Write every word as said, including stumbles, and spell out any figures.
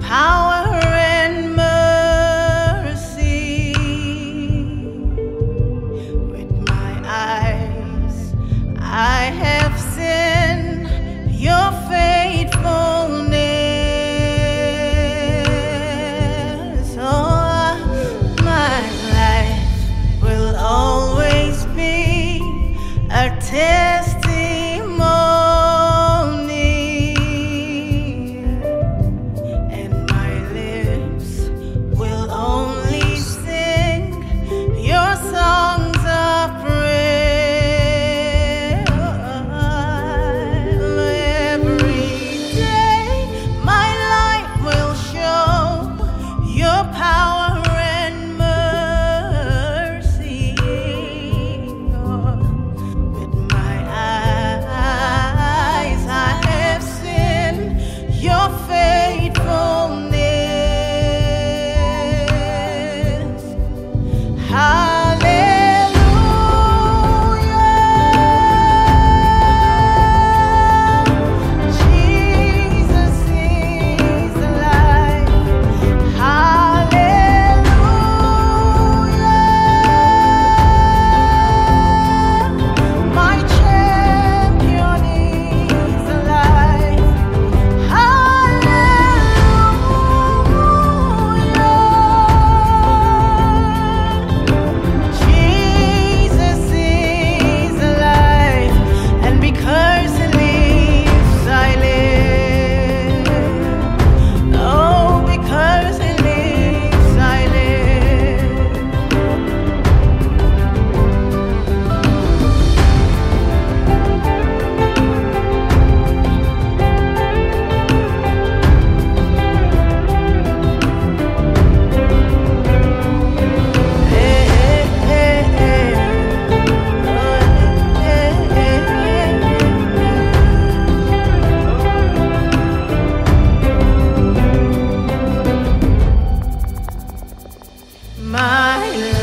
power and mercy. With my eyes I have seen your faithfulness. Oh, my life will always be a testimony, and my lips will only sing your songs of praise. Every day my life will show your power and mercy. With my eyes I have seen your faithfulness. Hallelujah. Jesus is alive. Hallelujah. My champion is alive. Hallelujah. Jesus is alive, and because he lives, I live. Oh, because he lives, I live. Hey, hey, hey, hey. My